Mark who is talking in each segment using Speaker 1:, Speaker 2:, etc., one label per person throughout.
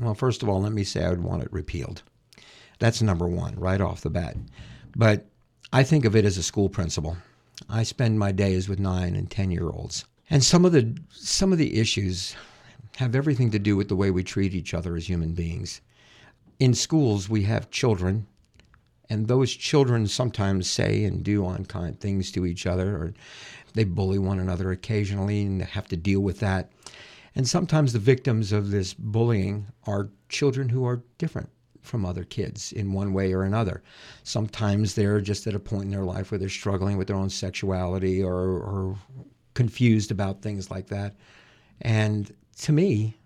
Speaker 1: Well, first of all, let me say I would want it repealed. That's number one, right off the bat. But I think of it as a school principal. I spend my days with 9 and 10-year-olds. And some of the issues have everything to do with the way we treat each other as human beings. In schools, we have children, and those children sometimes say and do unkind things to each other, or they bully one another occasionally and have to deal with that. And sometimes the victims of this bullying are children who are different from other kids in one way or another. Sometimes they're just at a point in their life where they're struggling with their own sexuality or confused about things like that. And to me,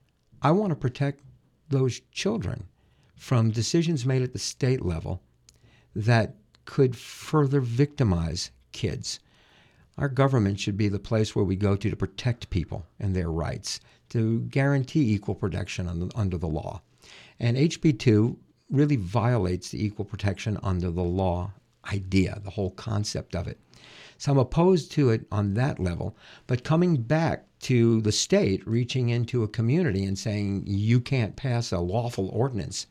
Speaker 1: I want to protect those children from decisions made at the state level that could further victimize kids. Our government should be the place where we go to protect people and their rights, to guarantee equal protection under the law. And HB 2 really violates the equal protection under the law idea, the whole concept of it. So I'm opposed to it on that level, but coming back to the state reaching into a community and saying you can't pass a lawful ordinance,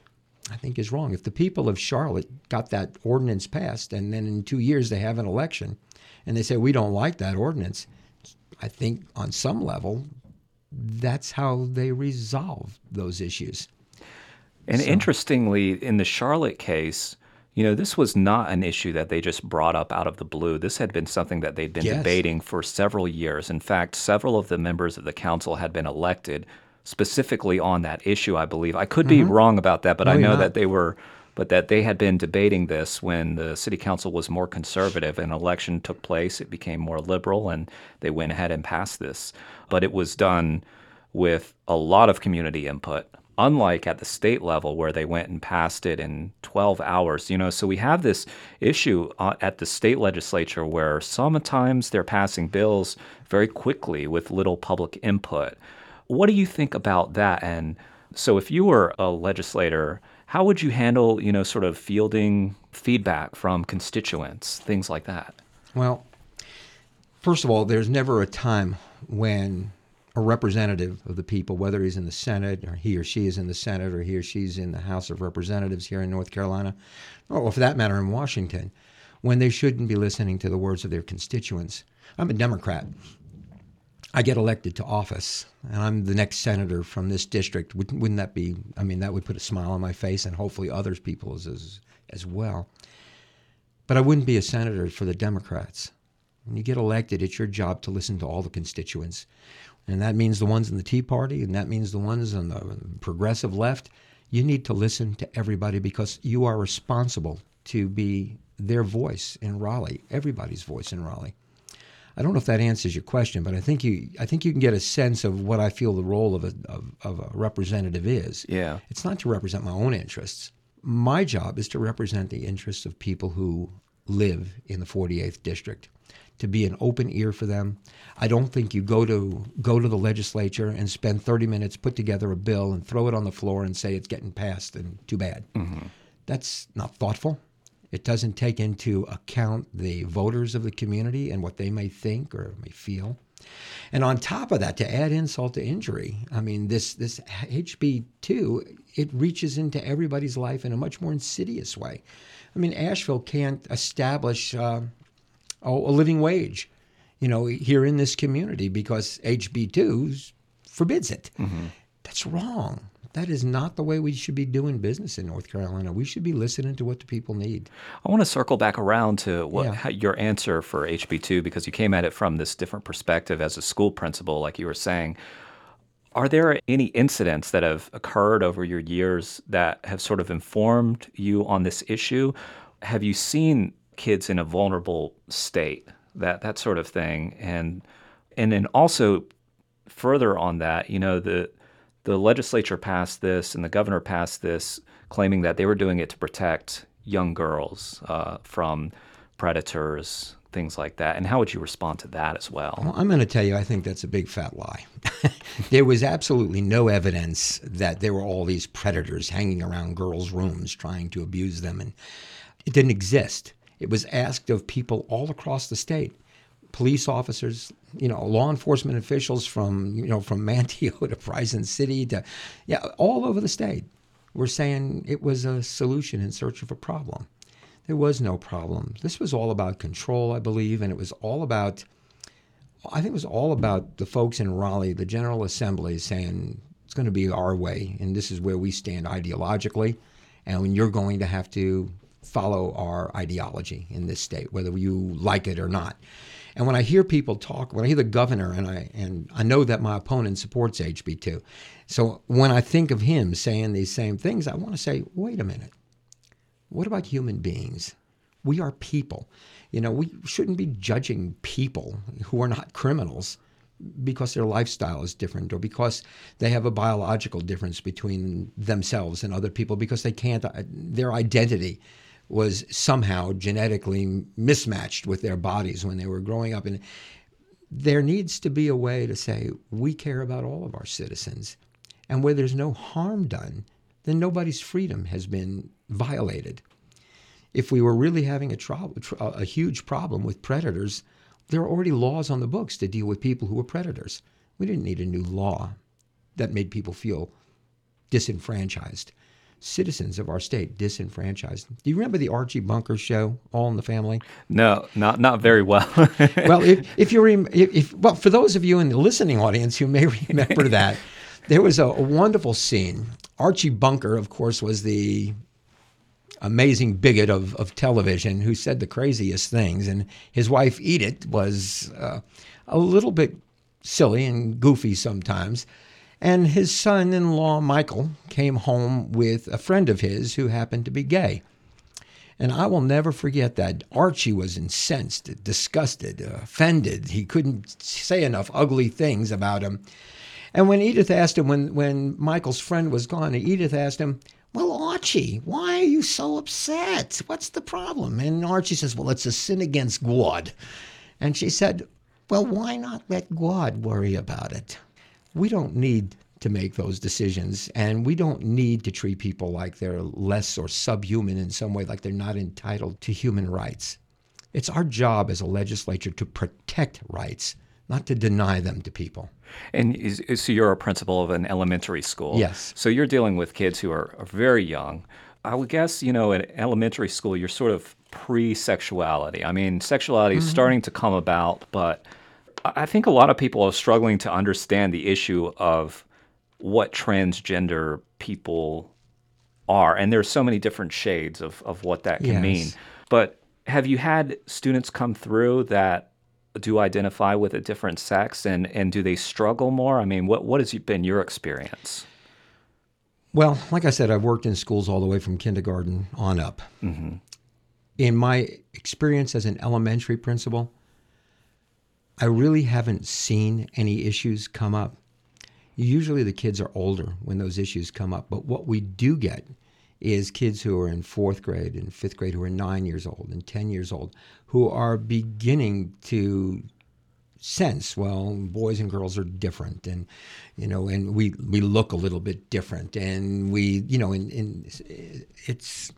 Speaker 1: I think is wrong. If the people of Charlotte got that ordinance passed and then in 2 years they have an election and they say we don't like that ordinance, I think on some level that's how they resolve those issues.
Speaker 2: And interestingly, in the Charlotte case, this was not an issue that they just brought up out of the blue. This had been something that they'd been debating for several years. In fact, several of the members of the council had been elected specifically on that issue, I believe. I could be wrong about that, but I know that that they had been debating this when the city council was more conservative. An election took place, it became more liberal, and they went ahead and passed this. But it was done with a lot of community input, unlike at the state level where they went and passed it in 12 hours. So we have this issue at the state legislature where sometimes they're passing bills very quickly with little public input. What do you think about that? And so if you were a legislator, how would you handle, sort of fielding feedback from constituents, things like that?
Speaker 1: Well, first of all, there's never a time when a representative of the people, whether he's in the Senate or he or she is in the Senate or he or she's in the House of Representatives here in North Carolina, or for that matter in Washington, when they shouldn't be listening to the words of their constituents. I'm a Democrat. I get elected to office, and I'm the next senator from this district. Wouldn't that be, that would put a smile on my face and hopefully others people as well. But I wouldn't be a senator for the Democrats. When you get elected, it's your job to listen to all the constituents. And that means the ones in the Tea Party, and that means the ones on the progressive left. You need to listen to everybody because you are responsible to be their voice in Raleigh, everybody's voice in Raleigh. I don't know if that answers your question, but I think you can get a sense of what I feel the role of a representative is.
Speaker 2: Yeah.
Speaker 1: It's not to represent my own interests. My job is to represent the interests of people who live in the 48th District, to be an open ear for them. I don't think you go to the legislature and spend 30 minutes, put together a bill, and throw it on the floor and say it's getting passed and too bad. Mm-hmm. That's not thoughtful. It doesn't take into account the voters of the community and what they may think or may feel. And on top of that, to add insult to injury, this HB 2, it reaches into everybody's life in a much more insidious way. Asheville can't establish a living wage, here in this community because HB 2 forbids it. Mm-hmm. That's wrong. That is not the way we should be doing business in North Carolina. We should be listening to what the people need.
Speaker 2: I want to circle back around to your answer for HB 2 because you came at it from this different perspective as a school principal, like you were saying. Are there any incidents that have occurred over your years that have sort of informed you on this issue? Have you seen kids in a vulnerable state, that sort of thing? And then also further on that, the legislature passed this and the governor passed this claiming that they were doing it to protect young girls from predators, things like that. And how would you respond to that as well?
Speaker 1: Well, I'm going to tell you, I think that's a big fat lie. There was absolutely no evidence that there were all these predators hanging around girls' rooms trying to abuse them. And it didn't exist. It was asked of people all across the state, police officers, law enforcement officials from Manteo to Prizren City to, all over the state were saying it was a solution in search of a problem. There was no problem. This was all about control, I believe, and I think it was all about the folks in Raleigh, the General Assembly, saying it's going to be our way, and this is where we stand ideologically, and you're going to have to follow our ideology in this state, whether you like it or not. And when I hear people talk, when I hear the governor, and I know that my opponent supports HB2, so when I think of him saying these same things, I want to say, wait a minute. What about human beings? We are people. We shouldn't be judging people who are not criminals because their lifestyle is different or because they have a biological difference between themselves and other people because their identity was somehow genetically mismatched with their bodies when they were growing up. And there needs to be a way to say, we care about all of our citizens. And where there's no harm done, then nobody's freedom has been violated. If we were really having a huge problem with predators, there are already laws on the books to deal with people who are predators. We didn't need a new law that made people feel disenfranchised. Citizens of our state disenfranchised. Do you remember the Archie Bunker show, All in the Family?
Speaker 2: No, not very well.
Speaker 1: Well, well, for those of you in the listening audience who may remember that, there was a wonderful scene. Archie Bunker, of course, was the amazing bigot of television who said the craziest things, and his wife Edith was a little bit silly and goofy sometimes. And his son-in-law, Michael, came home with a friend of his who happened to be gay. And I will never forget that. Archie was incensed, disgusted, offended. He couldn't say enough ugly things about him. And when Edith asked him, when Michael's friend was gone, Edith asked him, well, Archie, why are you so upset? What's the problem? And Archie says, well, it's a sin against God. And she said, well, why not let God worry about it? We don't need to make those decisions, and we don't need to treat people like they're less or subhuman in some way, like they're not entitled to human rights. It's our job as a legislature to protect rights, not to deny them to people.
Speaker 2: And so you're a principal of an elementary school.
Speaker 1: Yes.
Speaker 2: So you're dealing with kids who are very young. I would guess, in elementary school, you're sort of pre-sexuality. I mean, sexuality is starting to come about, but I think a lot of people are struggling to understand the issue of what transgender people are. And there's so many different shades of what that can mean. But have you had students come through that do identify with a different sex, and do they struggle more? I mean, what has been your experience?
Speaker 1: Well, like I said, I've worked in schools all the way from kindergarten on up. Mm-hmm. In my experience as an elementary principal, I really haven't seen any issues come up. Usually the kids are older when those issues come up, but what we do get is kids who are in fourth grade and fifth grade who are 9 years old and 10 years old who are beginning to sense, well, boys and girls are different, and and we look a little bit different, and it's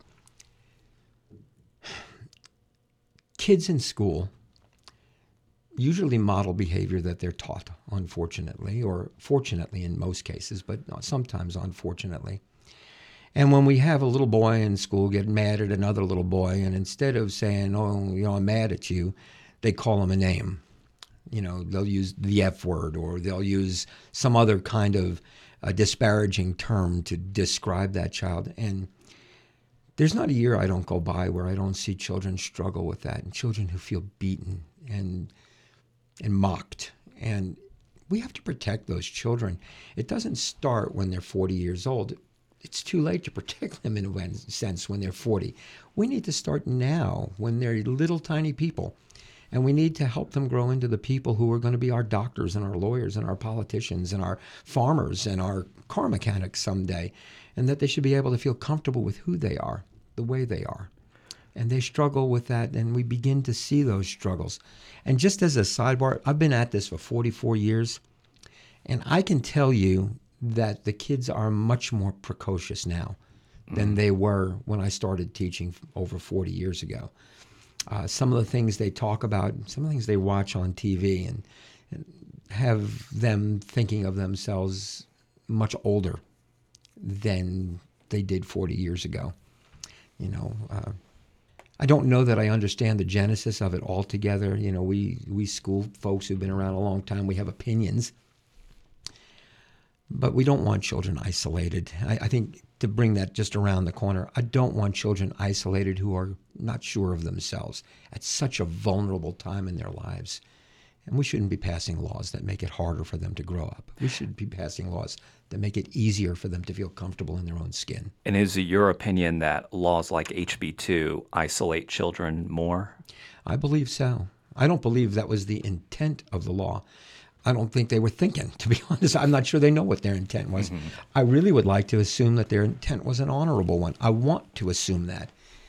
Speaker 1: kids in school usually model behavior that they're taught, unfortunately, or fortunately in most cases, but sometimes unfortunately. And when we have a little boy in school get mad at another little boy, and instead of saying, I'm mad at you, they call him a name. They'll use the F word, or they'll use some other kind of disparaging term to describe that child. And there's not a year I don't go by where I don't see children struggle with that, and children who feel beaten and mocked. And we have to protect those children. It doesn't start when they're 40 years old. It's too late to protect them in a sense when they're 40. We need to start now when they're little tiny people. And we need to help them grow into the people who are going to be our doctors and our lawyers and our politicians and our farmers and our car mechanics someday. And that they should be able to feel comfortable with who they are, the way they are. And they struggle with that, and we begin to see those struggles. And just as a sidebar, I've been at this for 44 years, and I can tell you that the kids are much more precocious now than they were when I started teaching over 40 years ago. Some of the things they talk about, some of the things they watch on TV, and have them thinking of themselves much older than they did 40 years ago. You know, I don't know that I understand the genesis of it altogether. You know, we school folks who've been around a long time, we have opinions, but we don't want children isolated. I think to bring that just around the corner, I don't want children isolated who are not sure of themselves at such a vulnerable time in their lives. And we shouldn't be passing laws that make it harder for them to grow up. We should be passing laws that make it easier for them to feel comfortable in their own skin.
Speaker 2: And is it your opinion that laws like HB2 isolate children more?
Speaker 1: I believe so. I don't believe that was the intent of the law. I don't think they were thinking, to be honest. I'm not sure they know what their intent was. Mm-hmm. I really would like to assume that their intent was an honorable one. I want to assume that.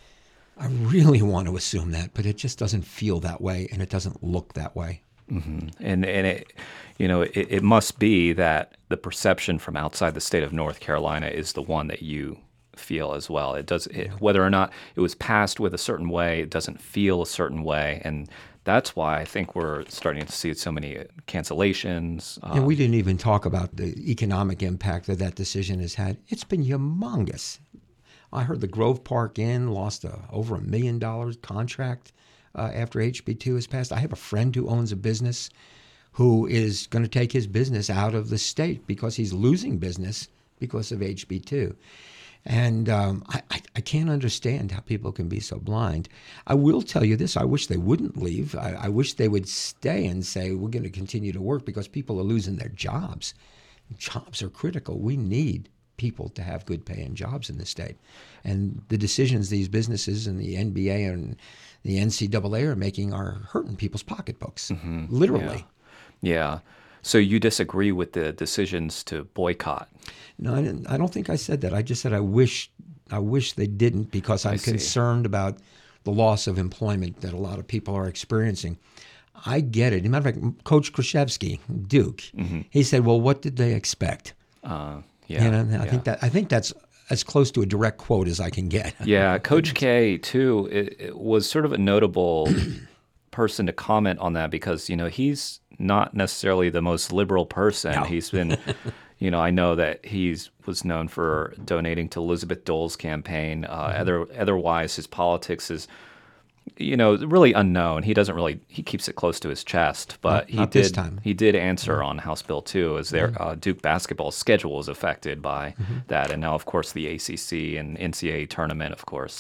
Speaker 1: I really want to assume that, but it just doesn't feel that way, and it doesn't look that way.
Speaker 2: Mm-hmm. And it, you know, it must be that the perception from outside the state of North Carolina is the one that you feel as well. It does, whether or not it was passed with a certain way, it doesn't feel a certain way, and that's why I think we're starting to see so many cancellations.
Speaker 1: And we didn't even talk about the economic impact that decision has had. It's been humongous. I heard the Grove Park Inn lost over $1 million contract after HB2 was passed. I have a friend who owns a business who is going to take his business out of the state because he's losing business because of HB2. And I can't understand how people can be so blind. I will tell you this. I wish they wouldn't leave. I wish they would stay and say, we're going to continue to work because people are losing their jobs. Jobs are critical. We need people to have good paying jobs in this state. And the decisions these businesses and the NBA and the NCAA are making are hurting people's pocketbooks, literally.
Speaker 2: Yeah. So you disagree with the decisions to boycott?
Speaker 1: No, I don't think I said that. I just said I wish they didn't because I'm concerned about the loss of employment that a lot of people are experiencing. I get it. As a matter of fact, Coach Krzyzewski, Duke, he said, "Well, what did they expect?" I think that's as close to a direct quote as I can get.
Speaker 2: Yeah, Coach K too. It was sort of a notable person to comment on that because he's not necessarily the most liberal person. No. He's been, I know that he was known for donating to Elizabeth Dole's campaign. Otherwise, his politics is, really unknown. He keeps it close to his chest. But he did answer on House Bill 2 as their Duke basketball schedule was affected by that. And now, of course, the ACC and NCAA tournament, of course.